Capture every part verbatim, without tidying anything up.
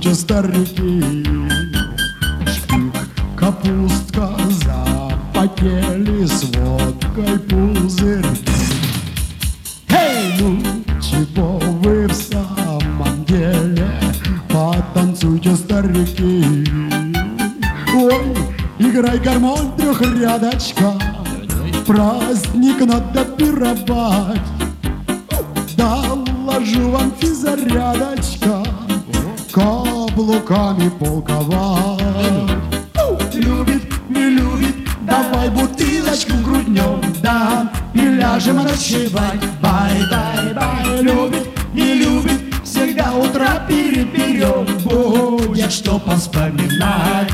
танцуйте, старики. Шпик, капустка, запотели с водкой пузырьки. Эй, ну чего вы в самом деле? Потанцуйте, старики. Ой, играй гармонь трехрядочка. Праздник надо пировать. Доложу вам физзарядочка. Каблуками полковать. Любит, не любит, давай бутылочку груднем, да, и ляжем ночевать. Бай-бай-бай. Любит, не любит, всегда утро переберем. Будет что поспоминать.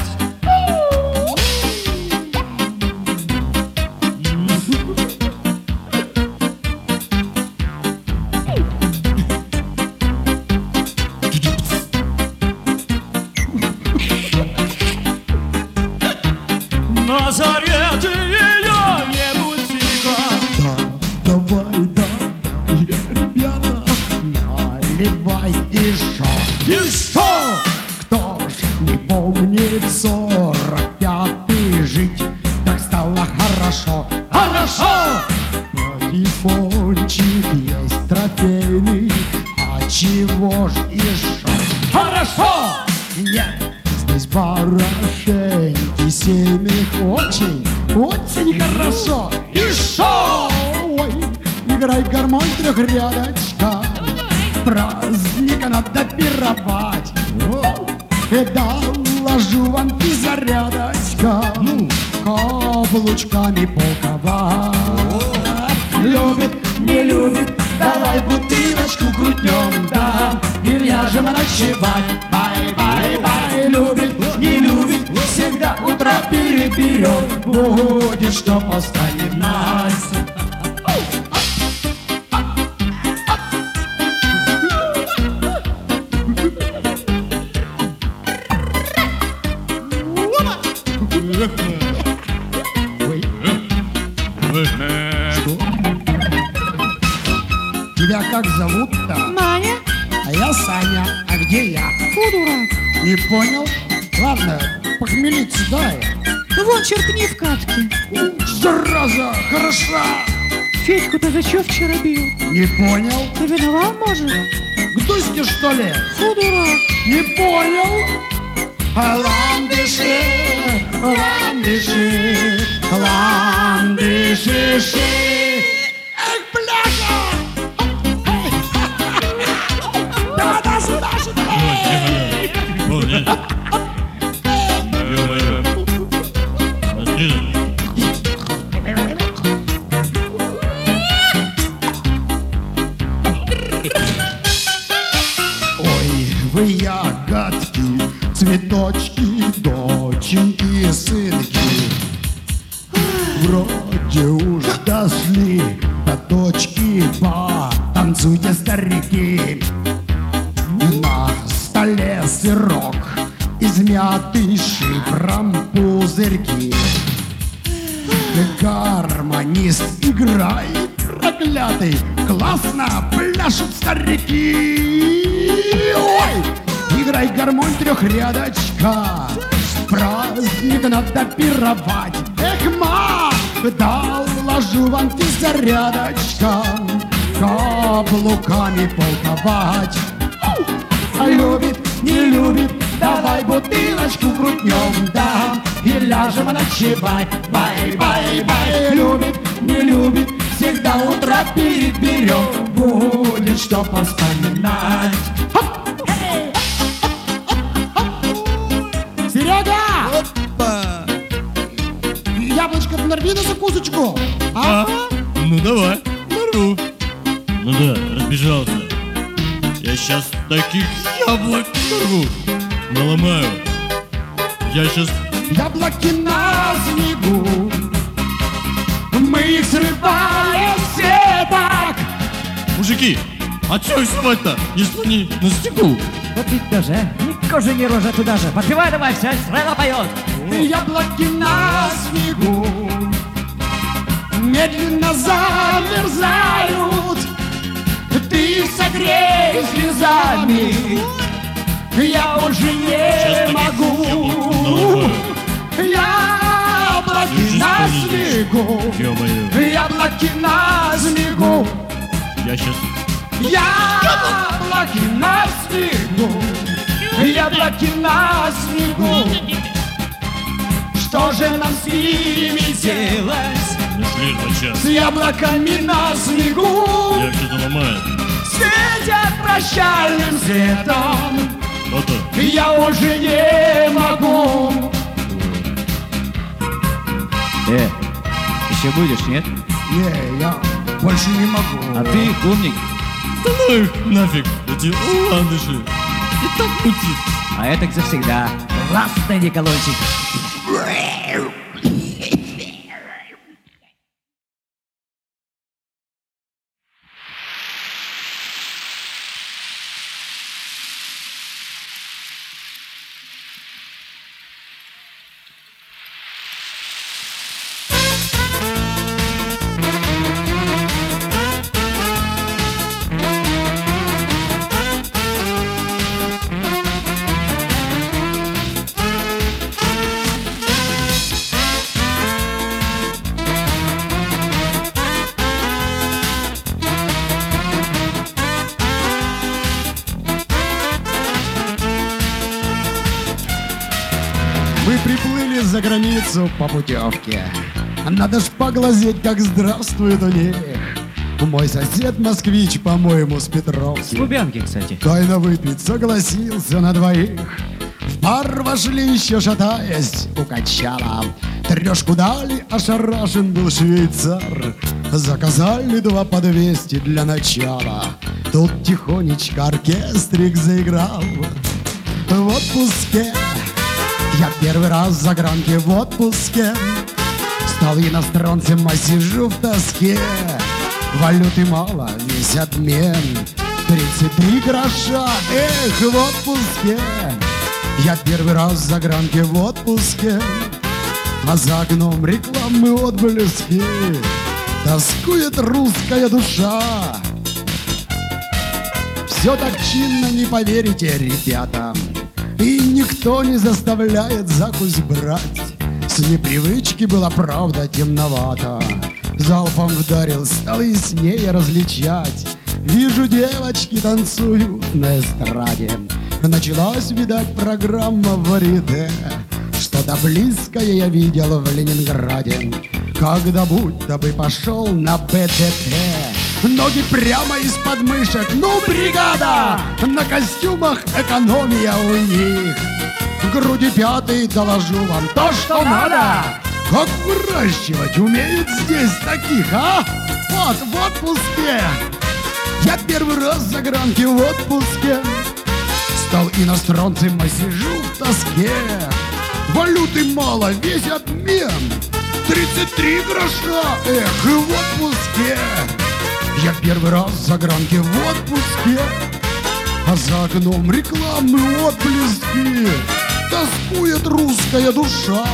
На заре ты ее не будь-ка. Да, давай, да, ребята, наливай еще. Еще! Кто ж не помнит сорок пятый жить, так стало хорошо, хорошо! Патефончик есть трофейный, а чего ж еще? Хорошо! Нет! Здесь барашеньки семейных очень, очень хорошо. И шо? Ой, играй гармонь трехрядочка. Праздника надо пировать. И доложу вам физзарядочка. Ну, каблучками полковать. Любит, не любит, давай бутылочку крутнем, да, и ляжем ночевать. Бай-бай-бай. Любит, не любит, всегда утро переберем. Будет что вспоминать. Что? Тебя как зовут-то? Маня. А я Саня. А где я? Фу, дурак. Не понял? Ладно, похмелиться дай. Ну вон, черкни в катке. Зараза, хороша. Федьку-то за чё вчера бил? Не понял? Ты виноват, может? К Дуське, что ли? Фу, дурак. Не понял? Ландыши, ландыши, ландыши, ши. Эх, бляха! Давай, давай, сюда, сюда! Ой, вы ягодки, цветочки, доченьки, сынки. Вроде уж дошли до точки, потанцуйте, старики. На столе сырок, измятый шифром пузырьки. Гармонист играет, проклятый, классно пляшут старики. Ой, играй гармонь трехрядочка, праздник надо пировать. Эх, ма, доложу вам физзарядочка, каблуками полковать. Любит, не любит, давай бутылочку крутнем, да, и ляжем ночевать. Бай-бай-бай. Любит, не любит, всегда утро переберем. Будет что вспоминать. Серега! Опа! Яблочко нарви на закусочку. А? А? Ну давай, нарву. Ну да, разбежался. Я сейчас таких яблок нарву, наломаю. Я сейчас... Яблоки на снегу, мы их срываем все так. Мужики, а чё их срывать-то, если они на снегу? Вот ведь тоже, ни кожи, ни рожа туда же. Подпевай давай, вся страна поет. Яблоки на снегу медленно замерзают. Ты их согрей слезами, Я уже не могу. Яблоки на снегу, Ё-моё. яблоки на снегу, Я сейчас... яблоки на снегу, яблоки на снегу. Что же нам с ними делать? Нашли два С часа. яблоками на снегу Я что-то ломаю. светят прощальным светом. Кто-то. Я уже не могу. Э, еще будешь, нет? Не, я больше не могу. А ты умник. Да ну их нафиг. Эти ландыши. И так мутит. А это как завсегда. Классный Николончик. Мы приплыли за границу по путевке. Надо ж поглазеть, как здравствует у них. Мой сосед москвич, по-моему, с С Петровки. Лубянки, кстати. Тайно выпить согласился на двоих. В бар вошли еще шатаясь, укачала. Трешку дали, ошарашен был швейцар. Заказали два по двести для начала. Тут тихонечко оркестрик заиграл. В отпуске я первый раз за гранки в отпуске. Стал иностранцем, а сижу в тоске. Валюты мало, весь обмен тридцать три гроша, эх, в отпуске. Я первый раз за гранки в отпуске. А за окном рекламы отблески. Тоскует русская душа. Все так чинно, не поверите, ребята. И никто не заставляет закусь брать. С непривычки было, правда, темновато. Залпом вдарил, стал яснее различать. Вижу, девочки танцуют на эстраде. Началась, видать, программа варьете. Что-то близкое я видел в Ленинграде, когда будто бы пошел на БТТ. Ноги прямо из-под мышек, ну, бригада! На костюмах экономия у них. Груди пятые, доложу вам то, что надо. Как выращивать умеют здесь таких, а? Вот, в отпуске. Я первый раз за гранки в отпуске. Стал иностранцем, а сижу в тоске. Валюты мало, весь обмен тридцать три гроша, эх, в отпуске. Я первый раз за гранки в отпуске. А за окном рекламы отблески. Тоскует русская душа.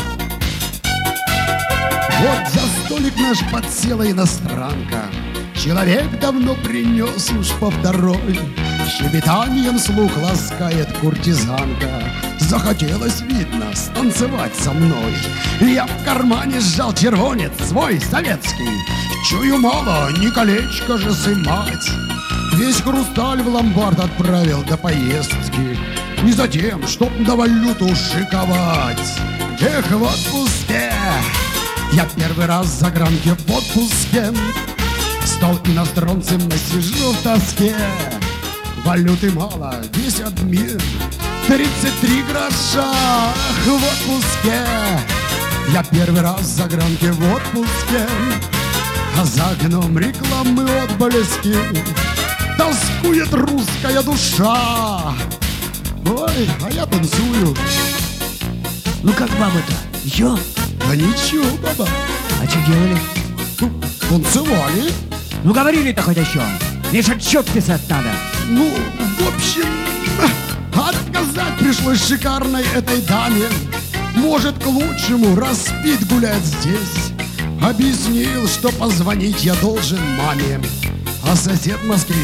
Вот за столик наш подсела иностранка. Человек давно принес уж по второй. Щебетанием слух ласкает куртизанка. Захотелось, видно, станцевать со мной. Я в кармане сжал червонец свой советский. Чую, мало, не колечко же сымать. Весь хрусталь в ломбард отправил до поездки. Не за тем, чтоб на валюту шиковать. Эх, в отпуске. Я первый раз за гранки в отпуске. Стал иностранцем, но сижу в тоске. Валюты мало, весь обмен тридцать три гроша, эх, в отпуске. Я первый раз за гранки в отпуске. А за окном рекламы отблески. Тоскует русская душа. Ой, а я танцую. Ну как баба-то? Ничего? Да ничего, баба. А что делали? Ну, танцевали. Ну говорили-то хоть о чем. Лишь отчет писать надо. Ну, в общем, отказать пришлось шикарной этой даме. Может, к лучшему, раз спит гулять здесь. Объяснил, что позвонить я должен маме. А сосед москвич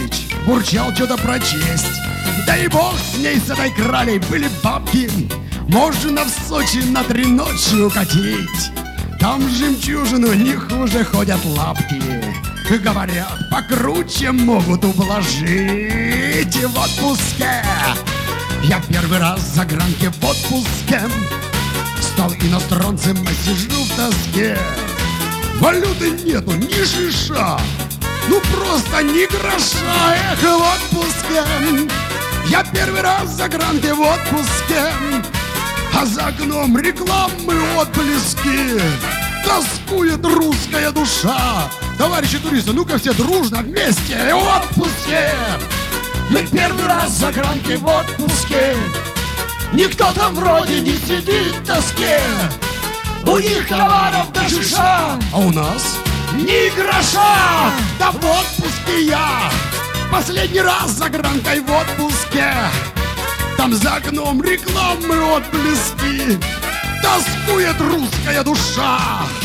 бурчал что-то про честь. Да и бог с ней, с этой кралей, были бабки. Можно в Сочи на три ночи укатить. Там жемчужину не хуже ходят лапки. Говорят, покруче могут ублажить. И в отпуске я первый раз за гранки в отпуске. Стал иностранцем, а сижу в тоске. Валюты нету, ни шиша, ну просто ни гроша. Эх, в отпуске я первый раз за гранки в отпуске. А за окном рекламы отблески. Тоскует русская душа. Товарищи туристы, ну-ка все дружно вместе в отпуске. Мы первый раз за гранки в отпуске. Никто там вроде не сидит в тоске. У них товаров до шиша, а у нас ни гроша. Да в отпуске я последний раз за гранкой в отпуске. Там за окном рекламы отблески. Тоскует русская душа.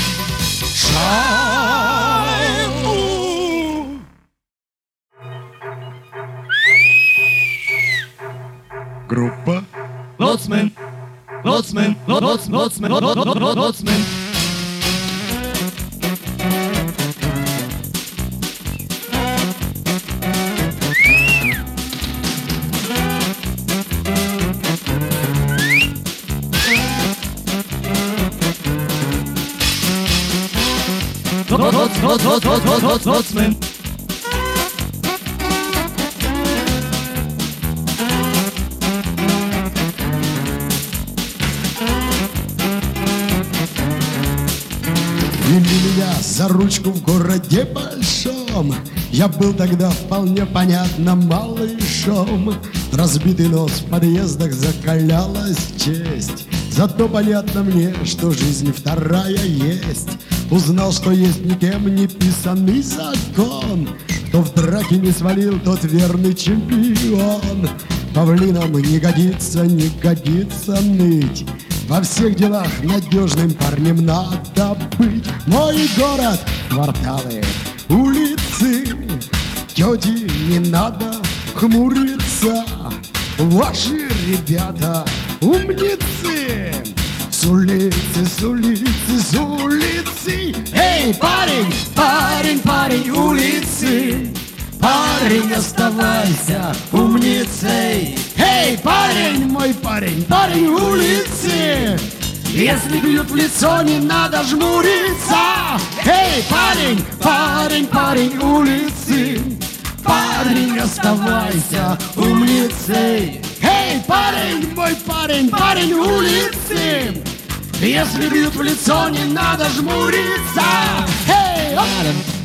Шау. Группа Лоцмен, лоцмен, лоцмен, лоцмен, лоцмен. Лоцмен. Вели меня за ручку в городе большом. Я был тогда вполне понятно малышом. Разбитый нос в подъездах, закалялась честь. Зато понятно мне, что жизнь вторая есть. Узнал, что есть никем не писанный закон. Кто в драке не свалил, тот верный чемпион. Павлинам не годится, не годится ныть. Во всех делах надежным парнем надо быть. Мой город, кварталы, улицы. Тети, не надо хмуриться. Ваши ребята умницы. С улицы, с улицы, с улицы. Эй, парень, парень, парень, улицы. Парень, оставайся умницей. Эй, парень, мой парень, парень улицы. Если бьют в лицо, не надо жмуриться. Эй, парень, Парень, парень, улицы. Парень, оставайся умницей. эй, парень, мой парень, парень улицы. Если бьют в лицо, не надо жмуриться. Эй, оп!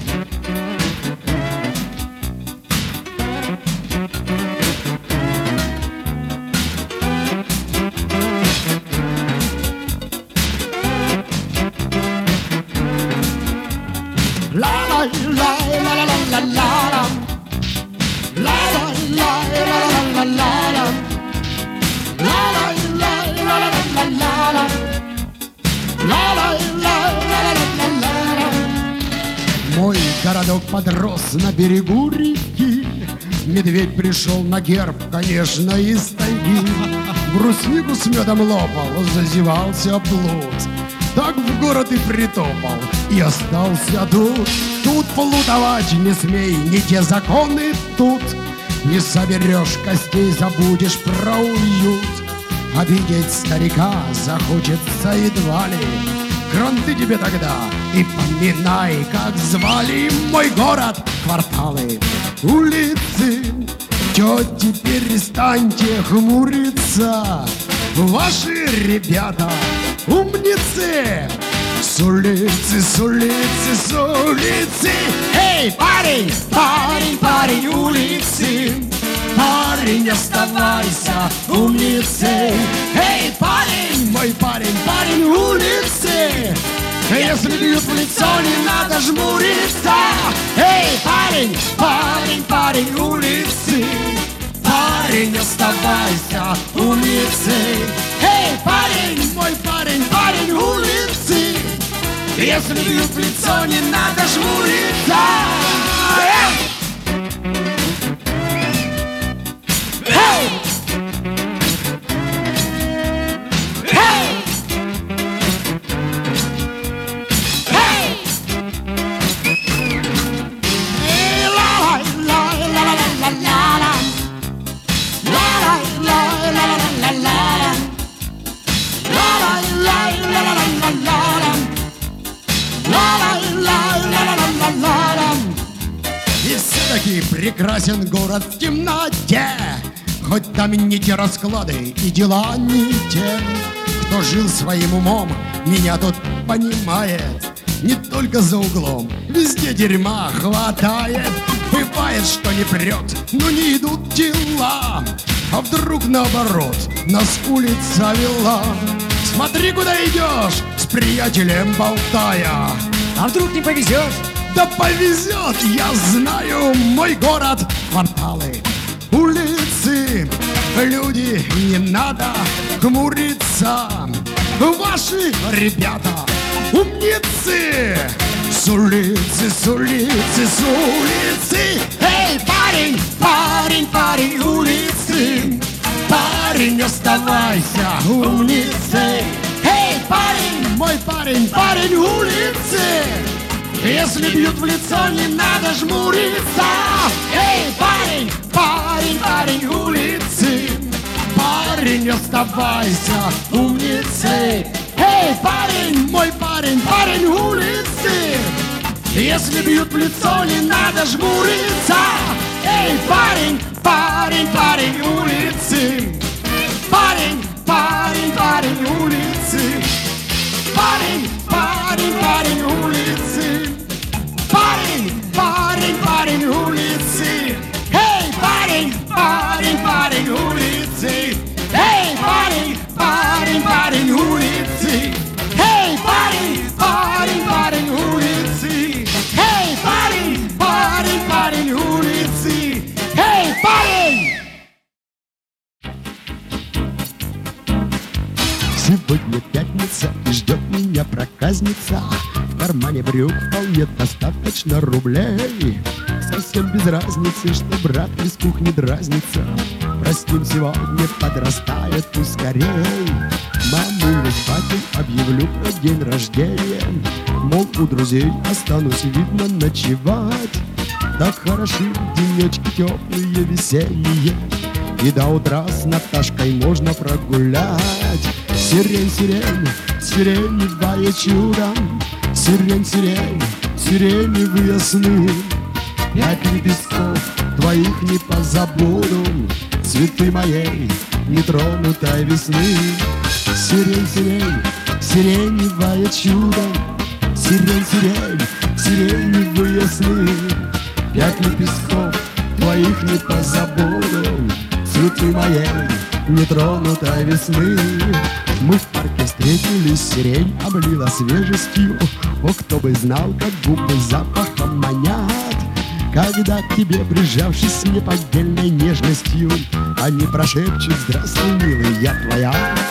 Мой городок подрос на берегу реки. Медведь пришел на герб, конечно, из тайги. Бруснику с медом лопал, зазевался блуд. Так в город и притопал, и остался тут. Тут плутовать не смей, не те законы тут. Не соберешь костей, забудешь про уют. Обидеть старика захочется едва ли. Кранты тебе тогда и поминай, как звали. Мой город, кварталы, улицы. Тети, перестаньте хмуриться. Ваши ребята умницы. С улицы, с улицы, с улицы. Эй, парень, Парень, парень, улицы. Парень, оставайся умницей. эй, парень, мой парень, парень улицы. Если бьют в лицо, не надо жмуриться. Эй, парень, Парень, парень, улицы. Парень, оставайся умницей. эй, парень, мой парень, парень улицы. Если бьют в лицо, не надо жмуриться. и прекрасен город в темноте. Хоть там не те расклады и дела не те. Кто жил своим умом, меня тут понимает. Не только за углом, везде дерьма хватает. Бывает, что не прет, но не идут дела. А вдруг наоборот, нас улица вела. Смотри, куда идешь, с приятелем болтая. А вдруг не повезет? Да повезет, я знаю мой город, кварталы, улицы. Люди, не надо хмуриться. Ваши ребята умницы. С улицы, с улицы, с улицы. Эй, парень, парень, парень, улицы. Парень, оставайся умницей. Эй, парень, мой парень, парень, улицы. Если бьют в лицо, не надо жмуриться. Эй, парень, парень, парень, улицы. Парень, оставайся умницей. Эй, парень, мой парень, парень, улицы. Если бьют в лицо, не надо жмуриться. Эй, парень, парень, парень, улицы. Парень, парень, парень, улицы. Парень, парень, парень, улицы. Парень, парень, парень, улицы. Эй, парень, парень, парень, улицы. Эй, парень, парень, парень, улицы. Эй, парень, парень, парень, улицы. Эй, парень, парень, парень, улицы. Эй, парень! Сегодня пятница и ждет меня проказница. В кармане брюк вполне достаточно рублей. Совсем без разницы, что брат из кухни дразнится. Простим, сегодня подрастает ускорей. Мамулю с батей объявлю про день рождения. Мол, у друзей останусь, видно, ночевать. Так хороши денечки теплые, весенние. И до утра с Наташкой можно прогулять. Сирень, сирень, сиреневое чудо. Сирень, сирень, сиреневые сны. Пять лепестков твоих не позабуду. Цветы моей нетронутой весны. Сирень, сирень, сиреневое чудо. Сирень, сирень, сиреневые сны. Пять лепестков твоих не позабуду. Цветы моей нетронутой весны. Мы в парке встретились, сирень облила свежестью. О, кто бы знал, как губы запахом манят, когда к тебе, прижавшись с неподдельной нежностью, они прошепчут: здравствуй, милый, я твоя.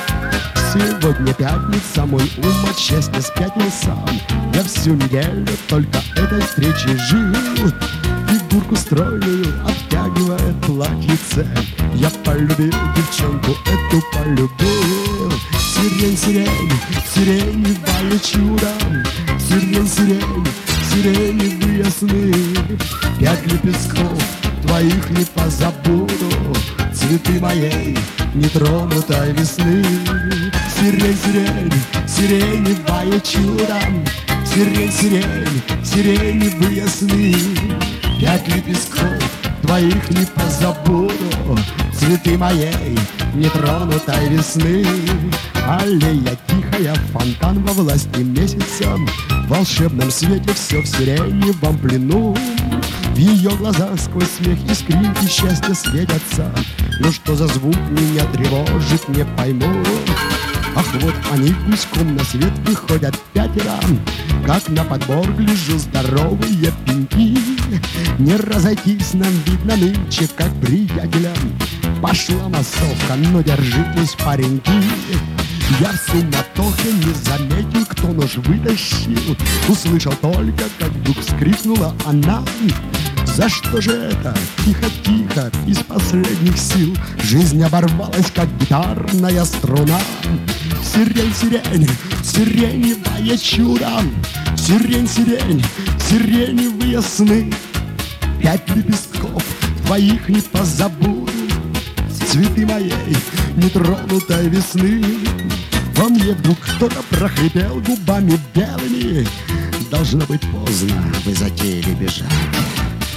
Сегодня пятница, мой ум от счастья спятил сам. Я всю неделю только этой встречи жил. Фигурку стройную обтягивает платьице. Я полюбил девчонку, эту полюбил. Сирень, сирень, сиреневое чудо. Сирень, сирень, сиреневые сны. Пять лепестков твоих не позабуду. Цветы моей нетронутой весны. Сирень, сирень, сиреневое чудо. Сирень, сирень, сиреневые сны. Пять лепестков твоих не позабуду. Цветы моей нетронутой весны. Аллея тихая, фонтан во власти месяца. В волшебном свете все в сиреневом плену. В ее глазах сквозь смех искринки счастья светятся. Ну что за звук меня тревожит, не пойму. Ах, вот они гуськом на свет выходят пятеро. Как на подбор гляжу, здоровые пеньки. Не разойтись нам, видно, нынче, как приятелям. Пошла массовка, но держитесь, пареньки. Я в суматохе не заметил, кто нож вытащил. Услышал только, как вдруг вскрикнула она. За что же это? Тихо-тихо, из последних сил. Жизнь оборвалась, как гитарная струна. Сирень, сирень, сиреневое чудо. Сирень, сирень, сиреневые сны. Пять лепестков твоих не позабуду. Цветы моей нетронутой весны. Во мне вдруг кто-то прохрипел губами белыми: должно быть поздно, вы затеяли бежать.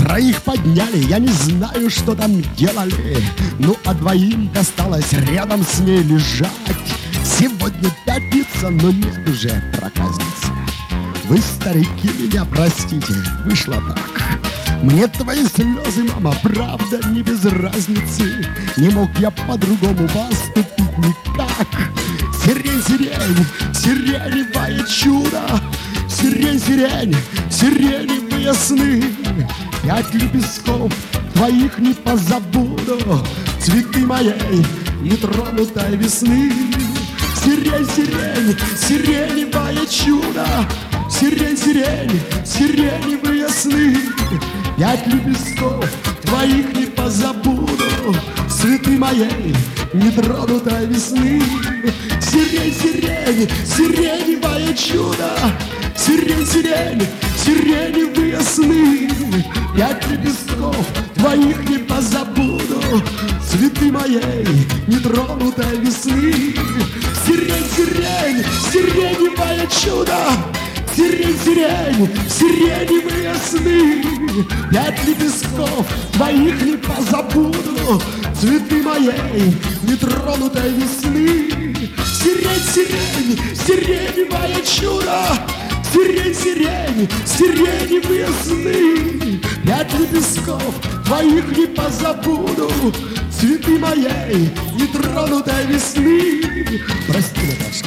Троих подняли, я не знаю, что там делали. Ну, а двоим досталось рядом с ней лежать. Сегодня пятница, но нет уже проказницы. Вы, старики, меня простите, вышло так. Мне твои слезы, мама, правда, не без разницы. Не мог я по-другому поступить никак. Сирень, сирень, сиреневое чудо. Сирень, сирень, сиреневые сны. Пять лепестков твоих не позабуду. Цветы моей нетронутой весны. Сирень, сирень, сиреневое чудо. Сирень, сирень, сиреневые сны. Пять лепестков твоих не позабуду. Цветы моей нетронутой весны. Сирень, сирень, сиреневое чудо. Сирень, сирень, сиреневые сны. Пять лепестков твоих не позабуду. Цветы моей нетронутой весны. Сирень, сирень, сиреневое чудо. Сирень, сирень, сиреневые сны. Пять лепестков твоих не позабуду. Цветы моей нетронутой весны. Сирень, сирень, сиреневое чудо. Сирень, сирень, сиреневые сны. Пять лепестков твоих не позабуду. Цветы моей нетронутой весны. Прости, Наташка.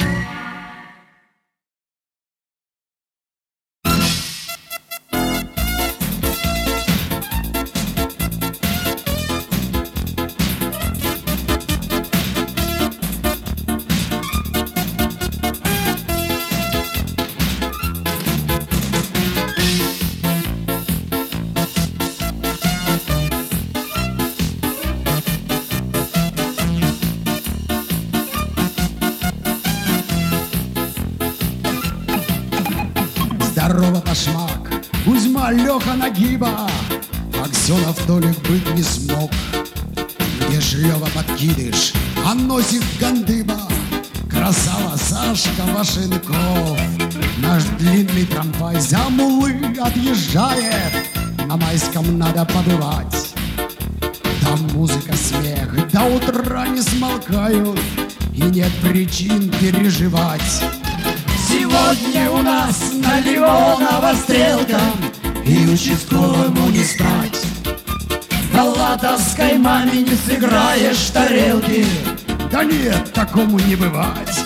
Здорово, башмак, Кузьма, Леха, Нагиба. Аксенов Толик быть не смог. Где ж Лева подкидыш, а носит Гандыба. Красава Сашка Вашенков. Наш длинный трамвай за Мулы отъезжает. На Майском надо побывать. Там музыка, смех до утра не смолкают. И нет причин переживать. Сегодня у нас на Леонова стрелка, и участковому не спать. На латовской маме не сыграешь тарелки. Да нет, такому не бывать.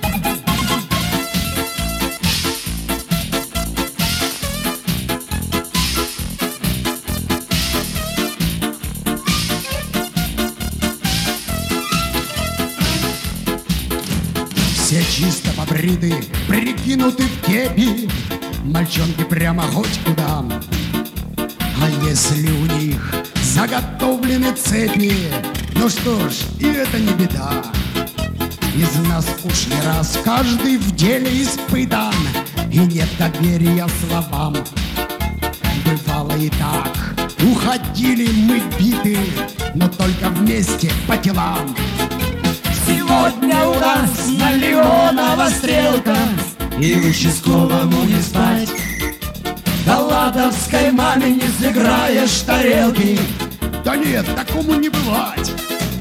Все чисто побриты, прикинуты в кепи. Мальчонки прямо хоть куда. А если у них заготовлены цепи, ну что ж, и это не беда. Из нас уж не раз каждый в деле испытан, и нет доверия словам. Бывало и так, уходили мы биты, но только вместе по телам. Сегодня у нас на Леонова стрелка, и участковому не спать. Да латовской маме не сыграешь тарелки. Да нет, такому не бывать.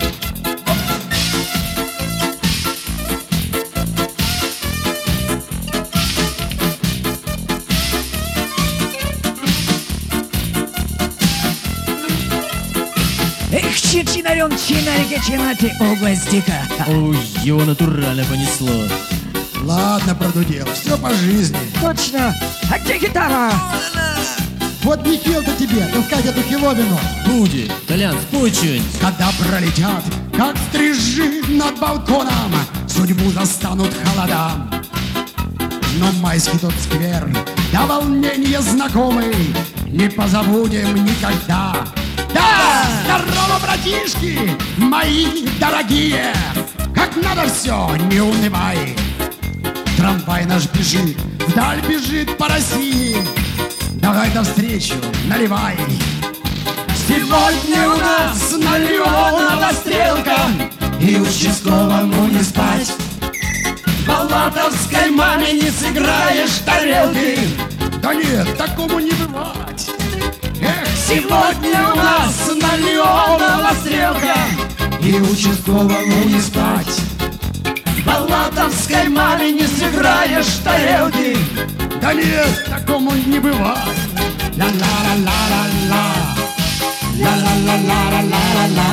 Эх, чинарем, чинарика, чинати, о, гвоздика. Ой, его натурально понесло. Ладно, продудел, все по жизни. Точно. А где гитара? Вот Михаил-то тебе, таскать эту хиловину. Будет. Толян, спой что-нибудь. Когда пролетят, как стрижи над балконом, судьбу застанут холода. Но майский тот сквер, до волнения знакомый, не позабудем никогда. Да, здорово, братишки, мои дорогие. Как надо все, не унывай. Трамвай наш бежит, вдаль бежит по России. Давай навстречу, наливай. Сегодня у нас на Леонова стрелка, и участковому не спать. По латовской маме не сыграешь тарелки. Да нет, такому не бывать. Эх, Сегодня у нас на неоновая стрелка, и участковому не спать. Балатовской маме не сыграешь тарелки. Да нет, такому не бывает. Ла-ла-ла-ла-ла-ла, ла-ла-ла-ла-ла-ла-ла,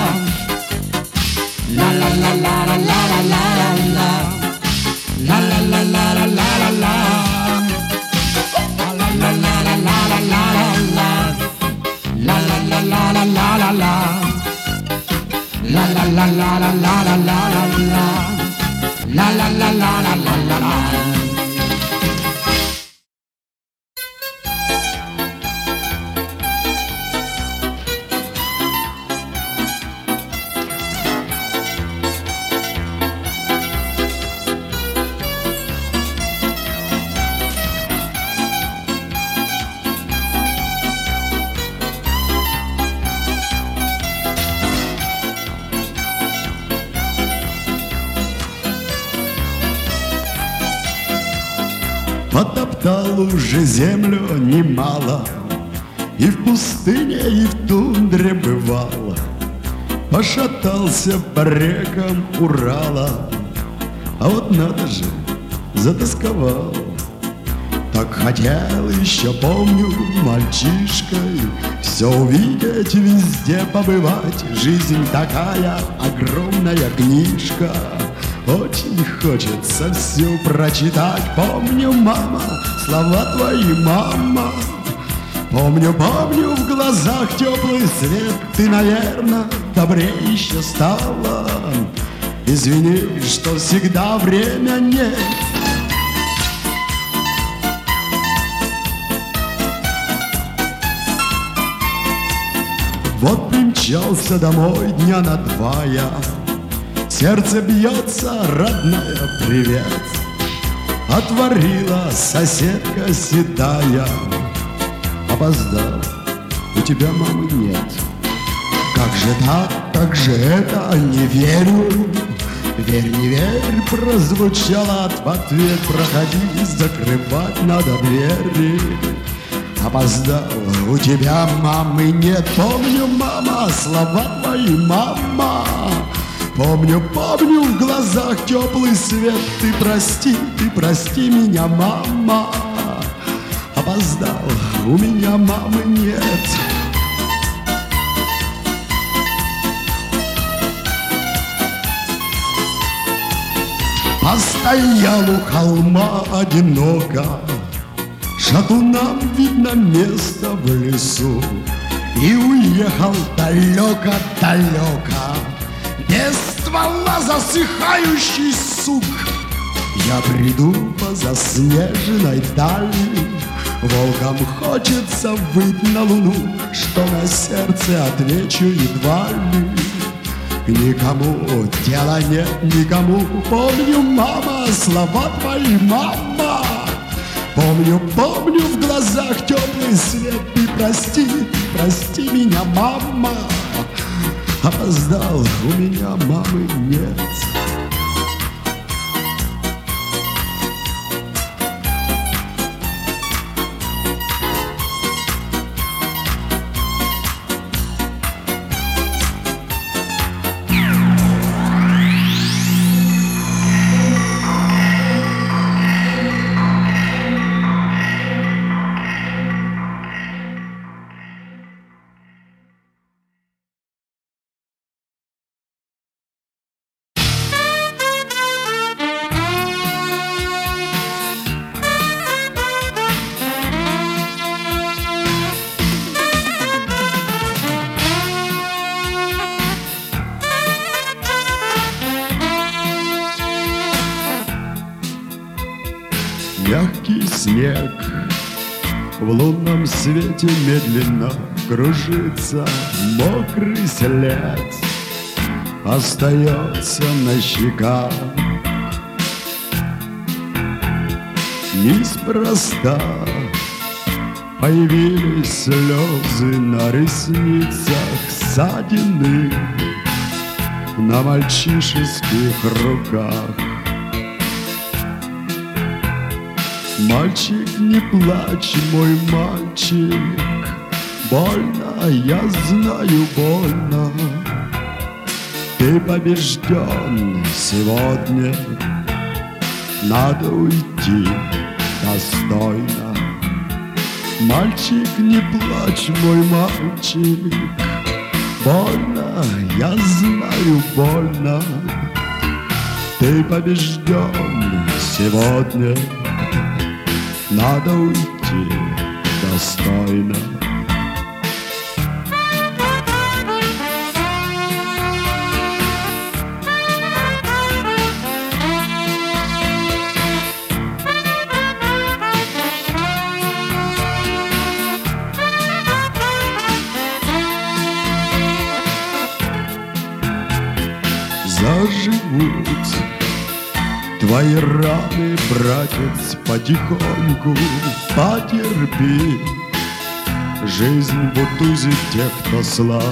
ла-ла-ла-ла-ла-ла-ла-ла, ла-ла-ла-ла-ла-ла-ла, ла-ла-ла-ла-ла-ла-ла-ла. Потоптал уже землю немало, и в пустыне, и в тундре бывало. Пошатался по рекам Урала, а вот надо же, затасковал. Так хотел еще, помню, мальчишкой все увидеть, везде побывать. Жизнь такая огромная книжка, очень хочется все прочитать. Помню, мама, слова твои, мама. Помню, помню, в глазах теплый свет. Ты, наверное, добрее еще стала. Извини, что всегда время нет. Вот примчался домой дня на два я. Сердце бьется, родная, привет. Отворила соседка седая. Опоздал, у тебя мамы нет. Как же так, как же это, не верю. Верь, не верь, прозвучало в ответ. Проходи, закрывать надо двери. Опоздал, у тебя мамы нет. Помню, мама, слова твои, мама. Помню, помню, в глазах теплый свет. Ты прости, ты прости меня, мама. Опоздал, у меня мамы нет. Постоял у холма одиноко, шатунам видно место в лесу, и уехал далеко-далеко. Без ствола засыхающий сук. Я приду по заснеженной дали, волкам хочется выйти на луну, что на сердце отвечу едва ли. Никому дела нет, никому. Помню, мама, слова твои, мама. Помню, помню, в глазах теплый свет. Ты прости, прости меня, мама. Опоздал, у меня мамы нет. Мягкий снег в лунном свете медленно кружится, мокрый след остается на щеках. Неспроста появились слезы на ресницах, ссадины на мальчишеских руках. Мальчик, не плачь, мой мальчик, Больно, я знаю, больно. Ты побежден сегодня. Надо уйти достойно. Мальчик, не плачь, мой мальчик. Больно, я знаю, больно. Ты побежден сегодня. Надо уйти достойно. Заживут твои раны, братец, потихоньку. Потерпи, жизнь бутузит тех, кто слабак.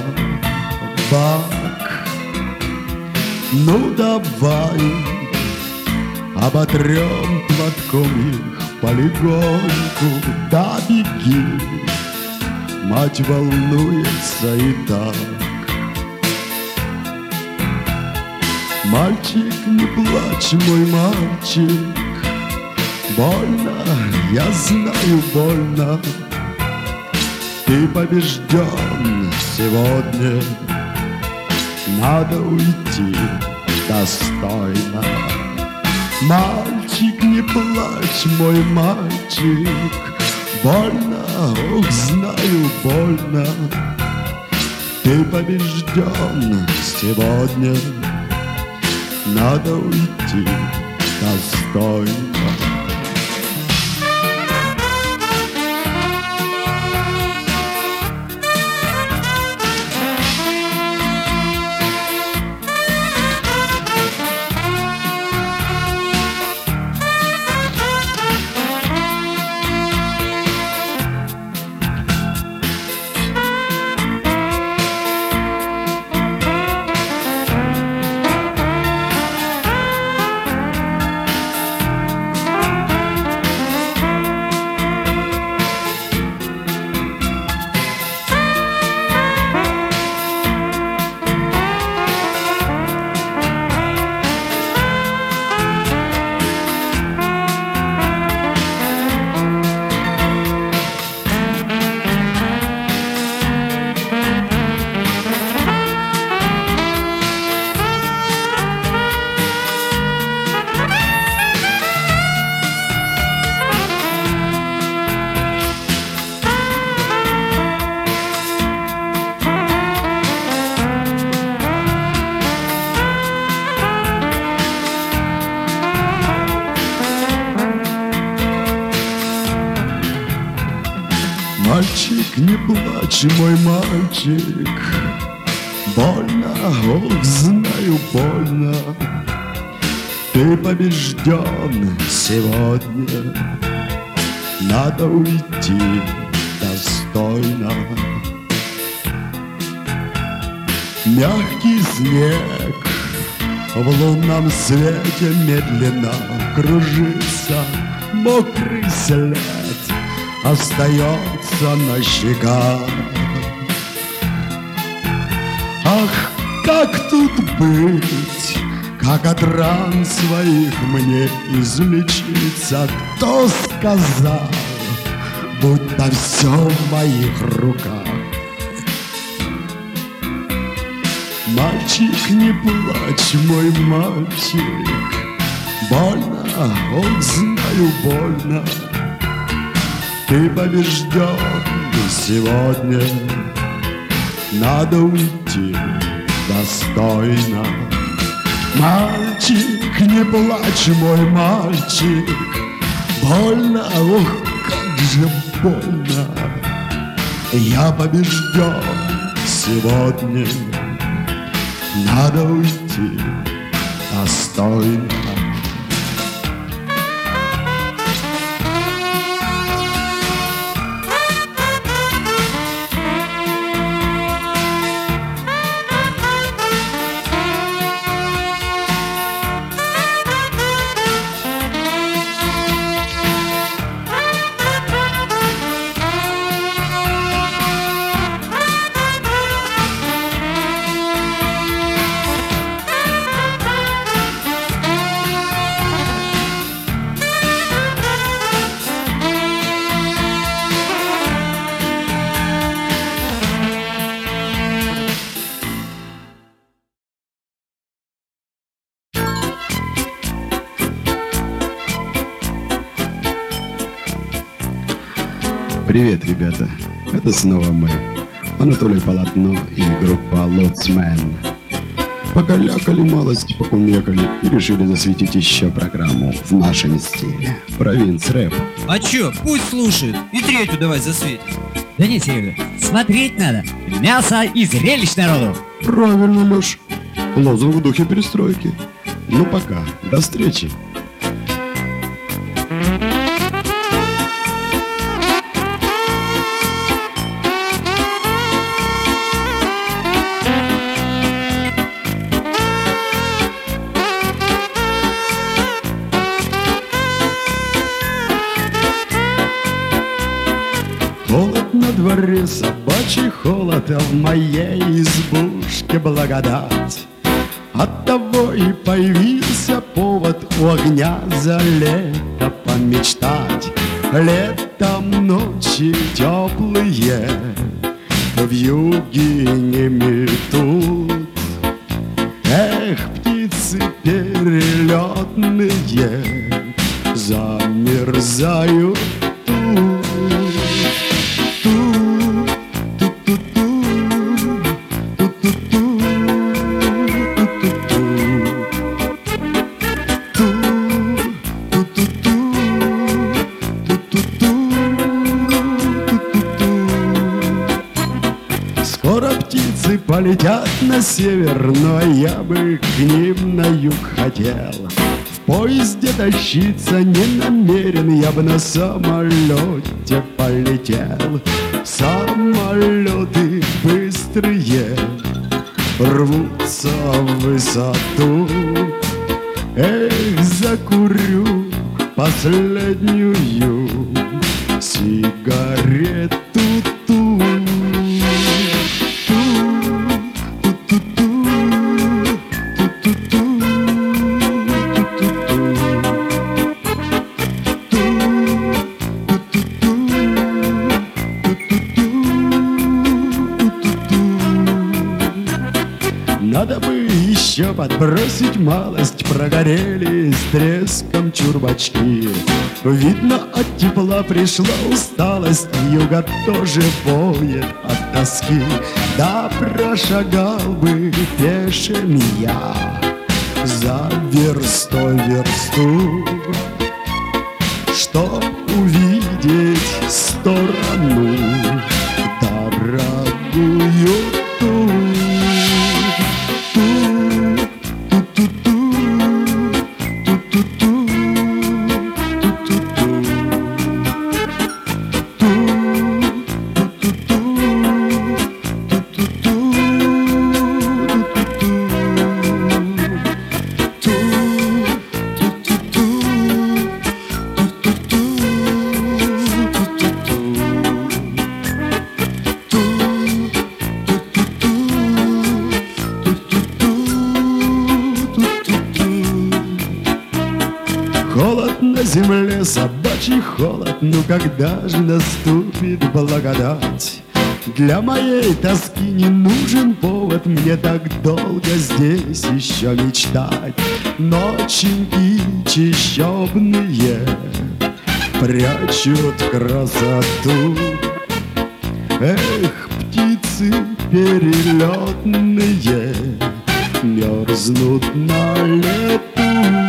Ну давай оботрем платком их полегоньку. Да беги, мать волнуется и так. Мальчик, не плачь, мой мальчик. Больно, я знаю, больно. Ты побежден сегодня. Надо уйти достойно. Мальчик, не плачь, мой мальчик. Больно, ох, знаю, больно. Ты побежден сегодня. Надо уйти достойно. Мальчик, не плачь, мой мальчик. Больно, ох, знаю, больно. Ты побежден сегодня. Надо уйти достойно. Мягкий снег в лунном свете медленно кружится. Мокрый след остается на щеках. Ах, как тут быть, как от ран своих мне излечиться? Кто сказал, будто все в моих руках? Мальчик, не плачь, мой мальчик. Больно, ох, знаю, больно. Ты побежден сегодня. Надо уйти достойно. Мальчик, не плачь, мой мальчик. Больно, ох, как же больно. Я побежден сегодня. Надо уйти достойно. Привет, ребята. Это снова мы. Анатолий Полотно и группа Лоцмен. Покалякали малость, покумекали и решили засветить еще программу в нашем стиле. Провинц рэп. А чё, пусть слушает. И третью давай засветим. Да не, Серега, смотреть надо. Мясо и зрелищ народу. Правильно, Леш. Лозунг в духе перестройки. Ну пока. До встречи. Холод на дворе, собачий холод, а в моей избушке благодать. Оттого и появился повод у огня за лето помечтать. Летом ночи теплые в юге не метут. Эх, птицы перелетные замерзают тут. Скоро птицы полетят на север, но я бы к ним на юг хотел. В поезде тащиться не намерен, я бы на самолете полетел. Самолеты быстрые рвутся в высоту. Эх, закурю последнюю сигарету. Надо бы еще подбросить малость, прогорели с треском чурбачки. Видно, от тепла пришла усталость, юга тоже воет от тоски. Да прошагал бы пешим я за верстой версту, чтоб увидеть сторону дорогую ту. Холод на земле, собачий холод, ну когда же наступит благодать? Для моей тоски не нужен повод, мне так долго здесь еще мечтать. Ноченьки чищобные прячут красоту. Эх, птицы перелетные мерзнут на лету.